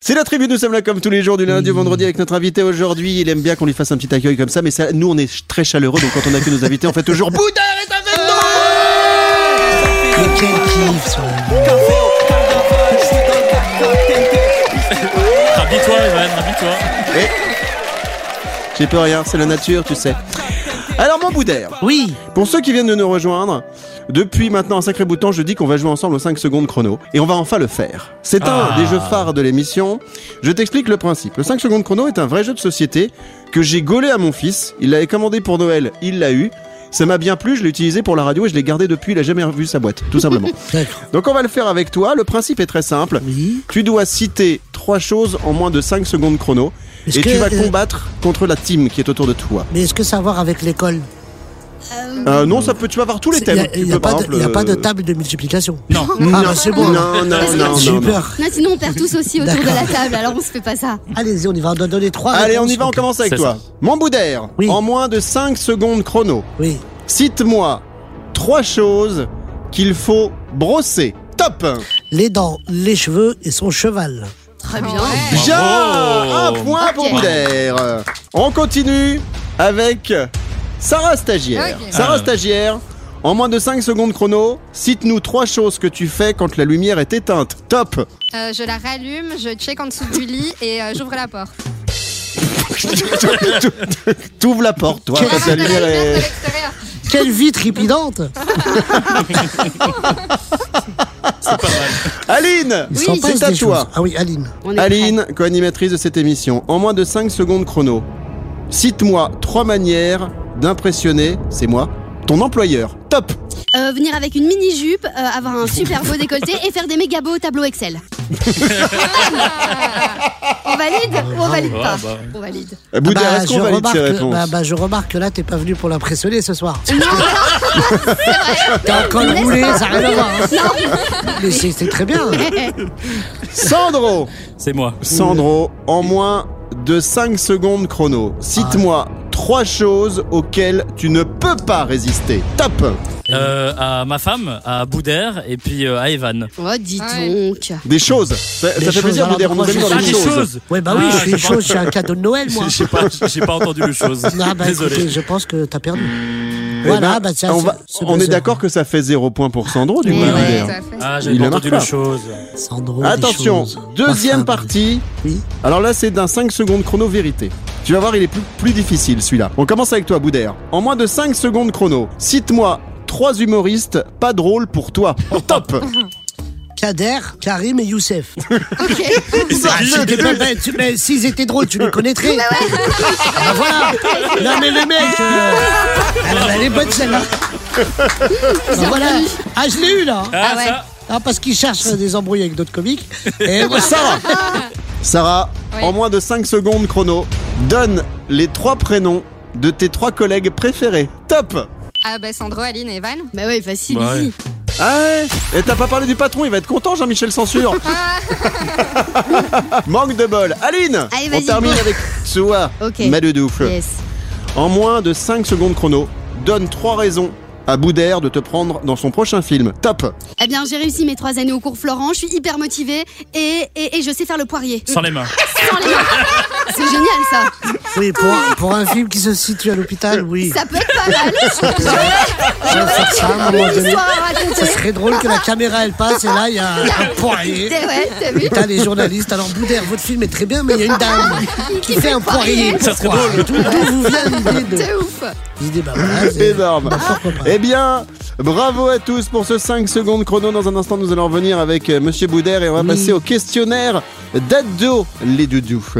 C'est la tribu, nous sommes là comme tous les jours du lundi au vendredi avec notre invité aujourd'hui. Il aime bien qu'on lui fasse un petit accueil comme ça, mais ça, nous on est très chaleureux, donc quand on accueille nos invités, on fait toujours Boudère est avec nous. Mais quel kiff ça. Rhabille-toi Evan, rhabille-toi. J'ai peur rien, c'est la nature, tu sais. Alors mon Boudère, Oui. pour ceux qui viennent de nous rejoindre, depuis maintenant un sacré bout de temps, je dis qu'on va jouer ensemble aux 5 secondes chrono. Et on va enfin le faire. C'est un des jeux phares de l'émission. Je t'explique le principe. Le 5 secondes chrono est un vrai jeu de société que j'ai gaulé à mon fils. Il l'avait commandé pour Noël, il l'a eu. Ça m'a bien plu, je l'ai utilisé pour la radio et je l'ai gardé depuis, il a jamais revu sa boîte, tout simplement. D'accord. Donc on va le faire avec toi. Le principe est très simple. Oui. Tu dois citer 3 choses en moins de 5 secondes chrono. Est-ce Et que, tu vas combattre contre la team qui est autour de toi. Mais est-ce que ça a à voir avec l'école? Non, ça peut, tu vas avoir tous les thèmes. Il n'y a, pas de table de multiplication. Non. Ah bah c'est bon. Non. J'ai eu peur. Non, sinon on perd tous aussi autour de D'accord. la table, alors on se fait pas ça. Allez-y, on y va, on doit donner 3 Allez, réponses. on y va, on commence avec C'est toi. Mon Boudère, Oui. en moins de 5 secondes chrono, Oui. cite-moi 3 choses qu'il faut brosser. Top. Les dents, les cheveux et son cheval. Très bien. Bien. Un Bravo. point pour Ok. Boudère. On continue avec Sarah Stagiaire. Ok. Sarah Stagiaire, en moins de 5 secondes chrono, cite-nous 3 choses que tu fais quand la lumière est éteinte. Top. Je la rallume, je check en dessous du lit et j'ouvre la porte. T'ouvres la porte, toi, quand la lumière de est... l'extérieur. Quelle vie trépidante. Aline, Il s'en passe c'est à des toi. choses. Ah oui, Aline. On est Aline, co-animatrice de cette émission, en moins de 5 secondes chrono, cite-moi 3 manières d'impressionner, c'est moi, ton employeur. Top. venir avec une mini-jupe, avoir un super beau décolleté et faire des méga beaux tableaux Excel. On valide ou on valide pas? bah. On valide. Boudère, Bah, est-ce qu'on valide ces réponses? je remarque que là, t'es pas venu pour l'impressionner ce soir. T'es en col roulé, ça n'a rien à voir. Hein. Mais c'est très bien. Sandro, C'est moi. Sandro, en moins de 5 secondes chrono, cite-moi 3 choses auxquelles tu ne peux pas résister. Top. À ma femme, à Boudère et puis à Evan. Oh, dis Ouais. donc. Des choses. Ça Des fait choses, plaisir, alors, Boudère, on moi, nous a mis je dans sais les des choses. choses. Ouais, bah oui, Ah, je fais les j'ai choses, c'est un cadeau de Noël, moi. J'ai pas entendu le chose. Ah bah Désolé. écoutez, je pense que t'as perdu. Eh Voilà, ben, bah tiens, on est d'accord que ça fait 0 point pour Sandro, du coup, Mais ouais. Boudère. Tout à fait. Ah, Il j'ai le pas marque entendu pas. le chose. Sandro, Attention, des choses. deuxième Ma femme. partie. Oui. Alors là, c'est d'un 5 secondes chrono vérité. Tu vas voir, il est plus difficile celui-là. On commence avec toi, Boudère. En moins de 5 secondes chrono, cite-moi 3 humoristes pas drôles pour toi. Top. Kader, Karim et Youssef. Et c'est Ah, qui c'était pas- mais s'ils étaient drôles, tu les connaîtrais. Ah bah voilà. Non mais le mec, elle est bonne celle-là. Bah voilà. Ah je l'ai eu là. Ah, ouais. ça. Ah, parce qu'il cherche des embrouilles avec d'autres comiques. Et moi, Sarah, Oui. en moins de 5 secondes chrono, donne les 3 prénoms de tes 3 collègues préférés. Top. Ah bah Sandro, Aline et Evan. Bah ouais, facile, Ouais. easy. Ah ouais. Et t'as pas parlé du patron, il va être content, Jean-Michel Censure. Manque de bol. Aline, Allez, on vas-y, termine go. avec toi, Ok. Madoudou. Yes. En moins de 5 secondes chrono, donne 3 raisons à Boudère de te prendre dans son prochain film. Top. Eh bien, j'ai réussi mes 3 années au cours Florent, je suis hyper motivée et je sais faire le poirier. Sans les mains. Sans les mains. C'est génial ça. oui, pour un film qui se situe à l'hôpital, oui. Ça peut être pas mal. Je vais faire ça à un moment donné. Histoire à Ça raconter. serait drôle que la caméra elle passe et là il y a un poirier. Ouais, t'as vu? Et t'as les journalistes. Alors Boudère, votre film est très bien, mais il y a une dame qui fait un poirier. Ça serait Pourquoi drôle. D'où vous vient l'idée de... C'est ouf. L'idée, bah voilà, c'est- Énorme. bah, pourquoi pas. Eh bien, bravo à tous pour ce 5 secondes chrono. Dans un instant, nous allons revenir avec Monsieur Boudère et on va Oui. passer au questionnaire d'Ado les doudous.